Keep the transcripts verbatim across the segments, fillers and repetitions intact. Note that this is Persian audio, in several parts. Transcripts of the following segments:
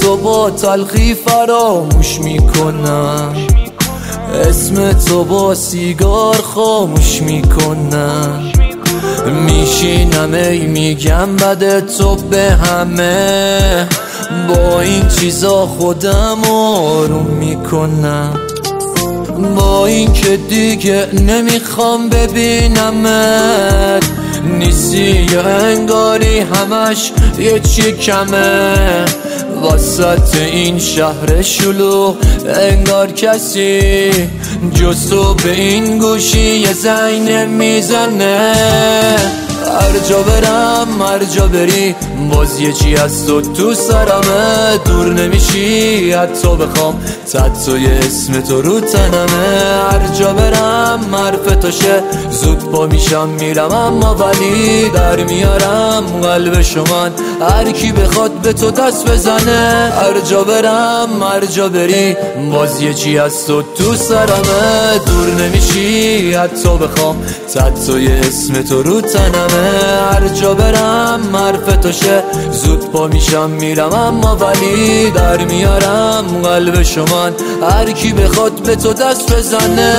تو با تلخی فراموش میکنم، اسم تو با سیگار خاموش میکنم. میشینم ای میگم بده تو به همه، با این چیزا خودم آروم میکنم. با این که دیگه نمیخوام ببینمت، نیستی یا انگاری همش یه چی کمه. وسط این شهر شلوغ انگار کسی جز تو به این گوشی یه زنگ نمیزنه. هر جا برم هر جا بری باز یه چی از تو تو سرمه. دور نمیشی حتی بخوام تتوی اسم تو رو تنمه. هر جا برم حرف تو شه زود پا میشم میرم، اما ولی در میارم قلب شما هر کی بخواد به تو دست بزنه. هر جا برم هر جا بری باز یه چی از تو تو سرمه. دور نمیشی حتی بخوام تتوی اسم تو رو تنمه. هر جا برم حرف تو شه زود پا میشم میرم، اما ولی در میارم قلب شما هر کی بخواد به تو دست بزنه.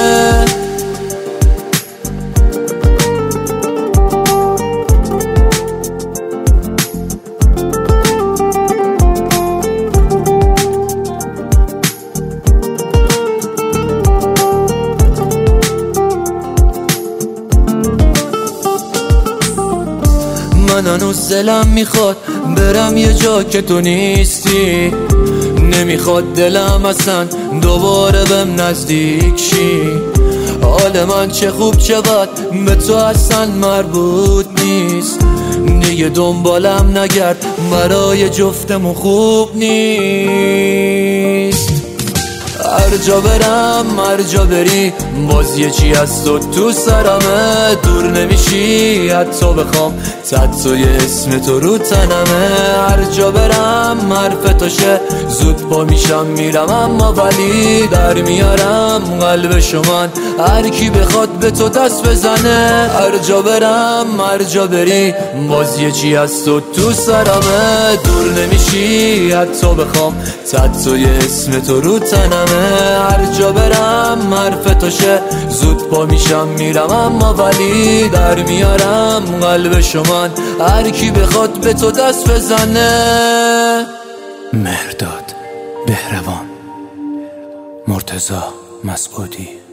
من هنوز دلم میخواد برم یه جا که تو نیستی، نمیخواد دلم اصلا دوباره بهم نزدیک شی. حال من چه خوب چه بد به تو اصلا مربوط نیست، دیگه دنبالم نگرد برای جفتمون خوب نیست. هر جا برم هر جا بری باز یه چی از تو تو سرمه. دور نمیشی حتی بخوام تتوی اسم تو رو تنمه. هر جا برم حرف تو شه زود پا میشم میرم، اما ولی در میارم قلب شما هر کی بخواد به تو دست بزنه. هر جا برم هر جا بری باز یه چی از تو تو سرمه. دور نمیشی حتی بخوام تتوی اسم تو رو تنمه. هر جا برم حرف تو شه زود پا میشم میرم، اما ولی در میارم قلب شما هر کی بخواد به تو دست بزنه. مهرداد بهروان، مرتضی مسعودی.